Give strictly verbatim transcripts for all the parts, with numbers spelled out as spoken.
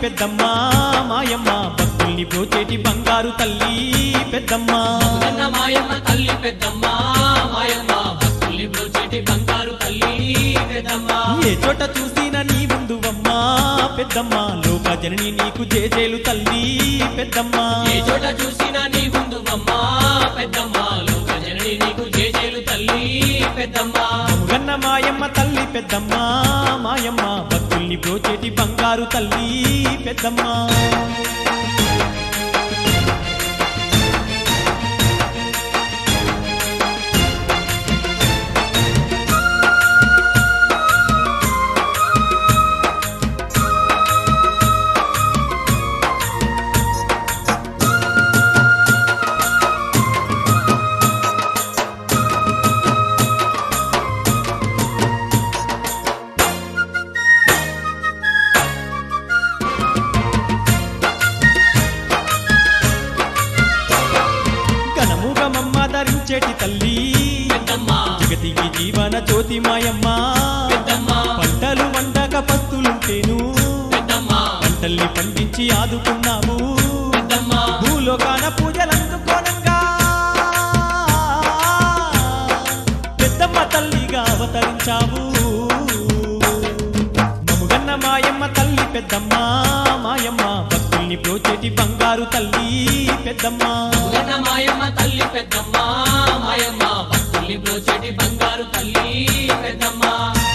పెద్దమ్మ మాయమ్మ భక్తుల్ని బ్రోచేటి బంగారు తల్లి పెద్దమ్మ మముగన్న మాయమ్మ తల్లి పెద్దమ్మ మాయమ్మ భక్తుల్ని బ్రోచేటి బంగారు తల్లి పెద్దమ్మ ఏ చోట చూసినా నీ ముందువమ్మా పెద్దమ్మ లోక జనని నీకు జేజేలు తల్లి పెద్దమ్మ ఏ చోట చూసినా నీ ముందువమ్మ పెద్దమ్మ లోక జనని నీకు జేజేలు తల్లి పెద్దమ్మ మముగన్న మాయమ్మ తల్లి పెద్దమ్మ మాయమ్మ భక్తుల్ని బ్రోచేటి బంగారు తల్లి పెద్దమ్మ ధరించేటి తల్లి పెద్దమ్మ జగతికి జీవన జ్యోతి మాయమ్మ పెద్దమ్మ పంటలు వండక పస్తులుంటేను పెద్దమ్మ పంటల్ని పండించి ఆదుకున్నావు పెద్దమ్మ భూలోకాన పూజలందుకోనంగా పెద్దమ్మ తల్లిగా అవతరించావు మముగన్న మాయమ్మ తల్లి పెద్దమ్మ మాయమ్మ భక్తుల్ని బ్రోచేటి బంగారు తల్లి పెద్దమ్మ మముగన్న మాయమ్మ తల్లి పెద్దమ్మ మాయమ్మ భక్తుల్ని బ్రోచేటి బంగారు తల్లి పెద్దమ్మ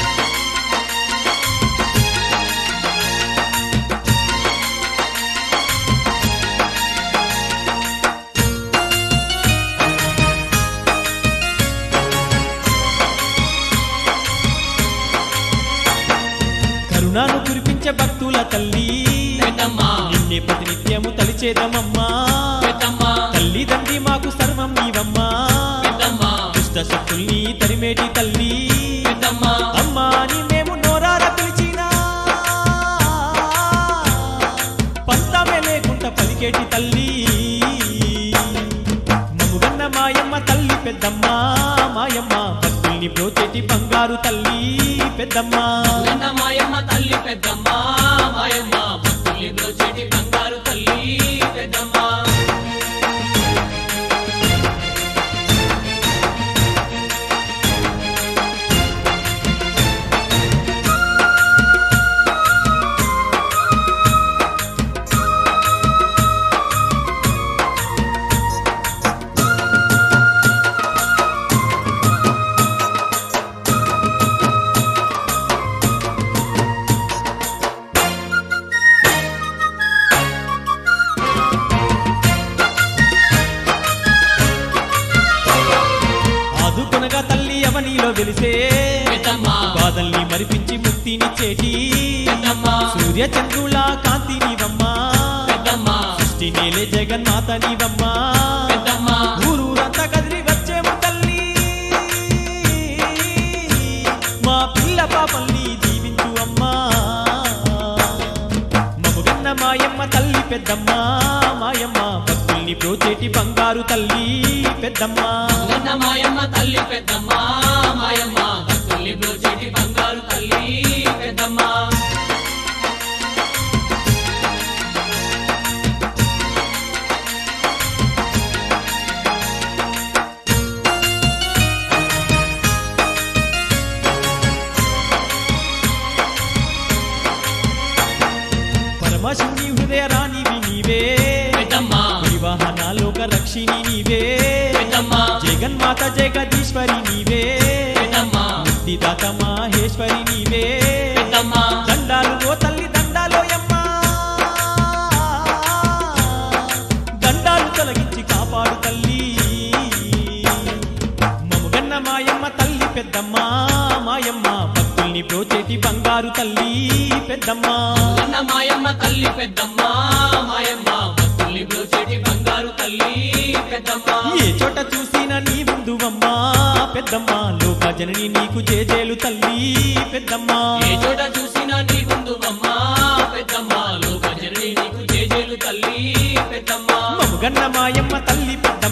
కరుణాను కురిపించే భక్తుల తల్లి పెద్దమ్మ నిన్నే ప్రతినిత్యము తలిచేదమమ్మా పెద్దమ్మ తల్లి తండ్రి మాకు సర్వం నీవమ్మా పెద్దమ్మ దుష్ట శక్తుల్ని తరిమేటి తల్లి పెద్దమ్మ అమ్మా అని మేము నోరార పిలిచినా పంతమే లేకుండా పలికేటి తల్లి మముగన్న మాయమ్మ తల్లి పెద్దమ్మ మాయమ్మ భక్తుల్ని బ్రోచేటి బంగారు తల్లి పెద్దమ్మ మముగన్న మాయమ్మ తల్లి పెద్దమ్మ మాయమ్మ భక్తుల్ని బ్రోచేటి బంగారు తల్లి పెద్దమ్మ ఆదుకొనగా తల్లి అవనిలో వెలిసే పెద్దమ్మ బాధల్ని మరిపించి ముక్తినిచ్చేటి పెద్దమ్మ సూర్య చంద్రుల కాంతి నీవమ్మా పెద్దమ్మ సృష్టి నేలే జగన్మాత నీవమ్మా పెద్దమ్మ ఊరూరంతా కదిలి వచ్చేము తల్లి మా పిల్ల పాపల్ని దీవించు అమ్మా మముగన్న మాయమ్మ తల్లి పెద్దమ్మ మాయమ్మ భక్తుల్ని బ్రోచేటి బంగారు తల్లి పెద్దమ్మ మముగన్న మాయమ్మ తల్లి పెద్దమ్మ మాయమ్మ భక్తుల్ని బ్రోచేటి బంగారు తల్లి పెద్దమ్మ పరమశివుని హృదయ రాణివి నీవే పెద్దమ్మ వివాహన లోక రక్షిణి నీవే పెద్దమ్మ జగన్మాత జగదీశ్వరి నీవే పెద్దమ్మ ముక్తిదాత మాహేశ్వరి నీవే పెద్దమ్మ దండాలు ఓ తల్లి దండాలో యమ్మా దండాలు తొలగించి కాపాడు తల్లి మముగన్న మాయమ్మ తల్లి పెద్దమ్మ మాయమ్మ భక్తుల్ని బ్రోచేటి బంగారు తల్లి పెద్దమ్మ మముగన్న మాయమ్మ తల్లి పెద్దమ్మ మాయమ్మ భక్తుల్ని బ్రోచేటి బంగారు తల్లి పెద్దమ్మ ఏ చోట చూసినా నీ ముందువమ్మా పెద్దమ్మ లోక జనని నీకు జేజేలు తల్లి పెద్దమ్మ ఏ చోట చూసినా నీ ముందువమ్మ పెద్దమ్మ లోక జనని నీకు జేజేలు తల్లి పెద్దమ్మ మముగన్న మాయమ్మ తల్లి పెద్దమ్మ